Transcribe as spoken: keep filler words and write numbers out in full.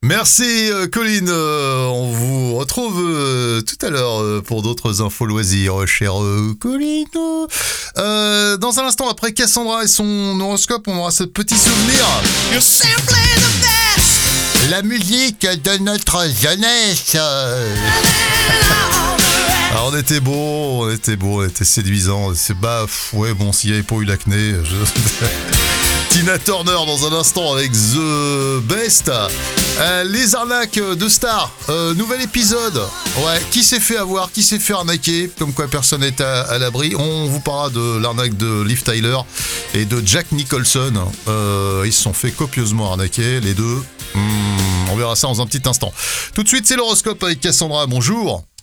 Merci euh, Colline, Euh, on vous retrouve euh, tout à l'heure euh, pour d'autres infos loisirs, chère euh, Colline. Euh, dans un instant, après Cassandra et son horoscope, on aura ce petit souvenir. You're simply the best. La musique de notre jeunesse. Alors on était beau, on était beau, on était séduisant. C'est bah pff, ouais bon, s'il n'y avait pas eu l'acné. Je... Tina Turner dans un instant avec The Best. Euh, les arnaques de stars, euh, nouvel épisode. Ouais, qui s'est fait avoir, qui s'est fait arnaquer, comme quoi personne n'est à, à l'abri. On vous parlera de l'arnaque de Liv Tyler et de Jack Nicholson. Euh, ils se sont fait copieusement arnaquer, les deux. Hmm, on verra ça dans un petit instant. Tout de suite, c'est l'horoscope avec Cassandra. Bonjour.